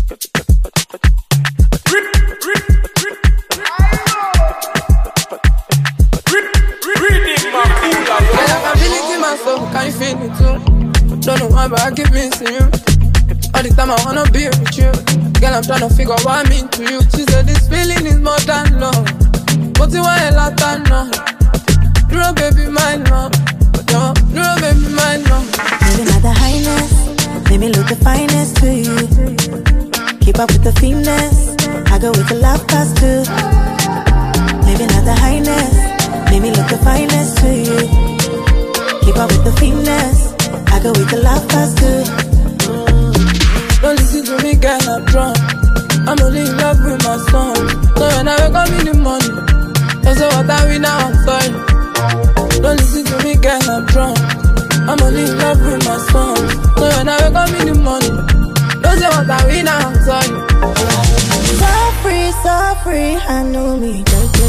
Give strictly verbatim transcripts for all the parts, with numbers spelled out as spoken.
Can you feel me too? Don't know why, but I keep missing you. All the time I wanna be with you. Girl, I'm trying to figure what I mean to you. She said this feeling is more than love. But you want a lot of love. Girl, baby, my love. Girl, baby, my love. Maybe not the highness, let me look the finest to you. Keep up with the finesse, I go with the love past too. Maybe not the highness, let me look the finest to you. Keep up with the finesse, I go with the love past too. Don't listen to me, girl, I'm drunk. I'm only in love with my song. So when I wake up in the morning, don't say what I win now, I'm sorry. Don't listen to me, girl, I'm drunk. I'm only in love with my song. So when I wake up in the morning, don't say what I win now, I'm sorry. So free, so free, I know me.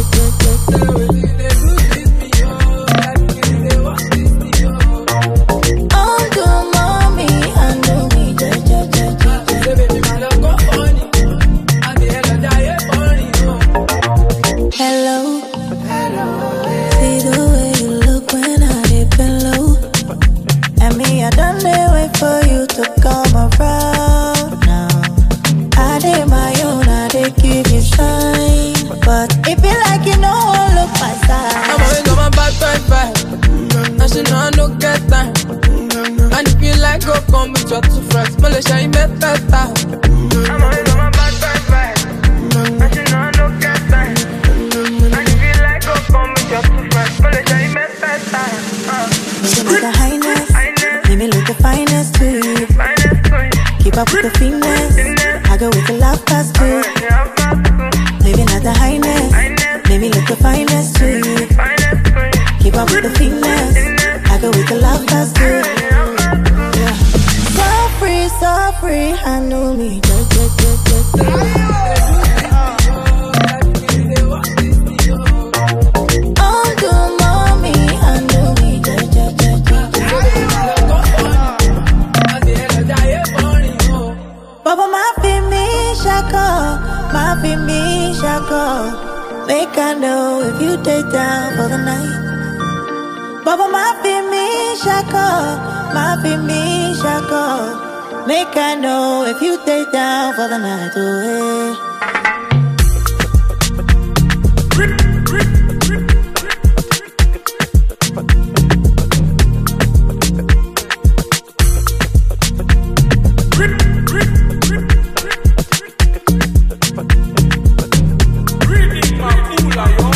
You're too fresh, Malaysia, you met better. I'm always on my bad, bad, bad. And you know I don't get time. And if you like, go come with your too fresh, Malaysia, you met better. Maybe not the highness, let me look the finest to you. Keep up with the finesse, I go with the love past too. Maybe not the highness, let me look the finest to you. Keep up with the finesse, I go with the love past too. So free, I know me. Oh, do mommy, I know me. Baba, my fi me shako, my fi me shako. Make I know if you take down for the night. Baba, my fi me shako, my fi me shako. Make I know if you take down for the night away. Reading my